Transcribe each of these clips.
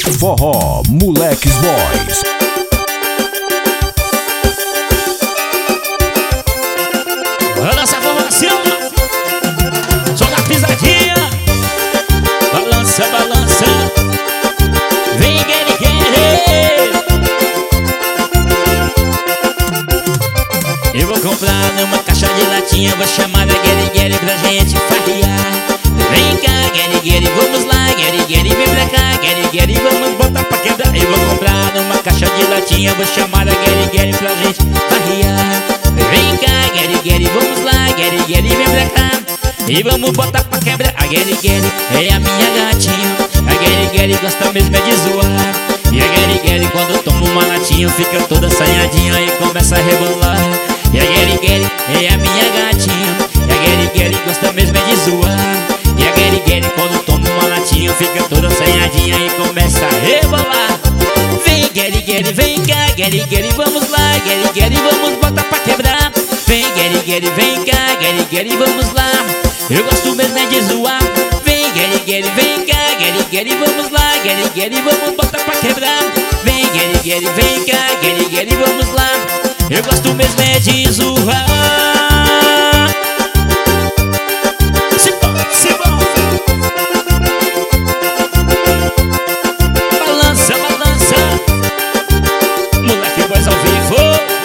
Forró Moleques Boys. Olha essa formação, só na pisadinha. Balança, balança, vem guerreiro. Eu vou comprar numa caixa de latinha, vou chamar a guerreiro pra gente farrear. Vem cá, guerreiro, vamos lá, guerreiro, vem pra cá, guerreiro, vamos botar pra quebrar. Eu vou comprar numa caixa de latinha, vou chamar a guerreiro pra gente farrear. Vem cá, guerreiro, vamos lá, guerreiro, vem pra cá e vamos botar pra quebrar. A guerreiro é a minha gatinha, a guerreiro gosta mesmo é de zoar. E a guerreiro quando toma uma latinha fica toda assanhadinha e começa a rebolar. E a guerreiro é a minha gatinha, a guerreiro gosta mesmo é de zoar. E a guerreiro quando toma uma latinha fica toda assanhadinha e começa a rebolar. Vem guerreiro, vem cá, guerreiro, vamos lá, guerreiro, vamos botar pra quebrar. Vem guerreiro, vem cá, guerreiro, vamos lá, eu gosto mesmo é de zoar. Vem guerreiro, vem cá, guerreiro, vamos lá, guerreiro, vamos botar pra quebrar. Vem guerreiro, vem cá, guerreiro, vamos lá, eu gosto mesmo é de zoar. Se bom, balança, balança, Moleque Boys ao vivo.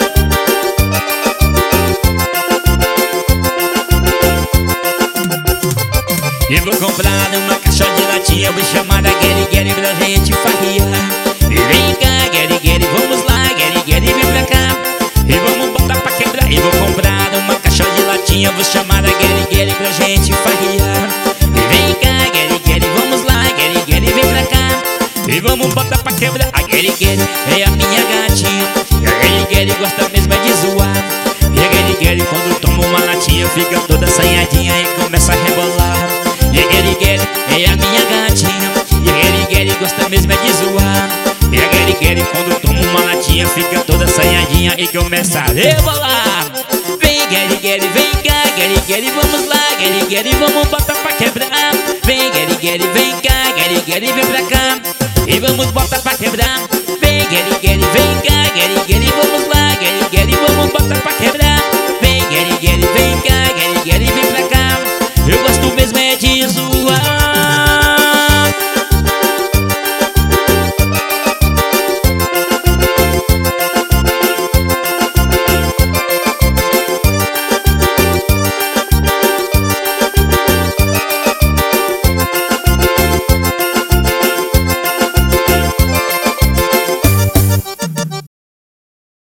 Eu vou comprar numa caixa de latinha, vou chamar a guerreiro pra gente farrear. Vem cá, guerreiro, vamos lá, guerreiro, vem pra cá e vamos botar pra quebrar. Eu vou comprar numa caixa de latinha, vou chamar a guerreiro pra gente farrear. Vem cá, guerreiro, vamos lá, guerreiro, vem pra cá e vamos botar pra quebrar. A guerreiro é a minha gatinha, e a guerreiro gosta mesmo é de zoar. E a guerreiro quando toma uma latinha fica toda assanhadinha e começa a rebolar. E a guerreiro é a minha gatinha, e a guerreiro gosta mesmo é de zoar. E a guerreiro quando toma uma latinha fica toda assanhadinha e começa a rebolar. Vem guerreiro, vem cá, guerreiro, vamos lá, guerreiro, vamos botar pra quebrar. Vem guerreiro, vem cá, guerreiro, vem pra cá e vamos botar pra quebrar. Vem guerreiro, vem cá, guerreiro, vamos lá, guerreiro, vamos botar pra quebrar.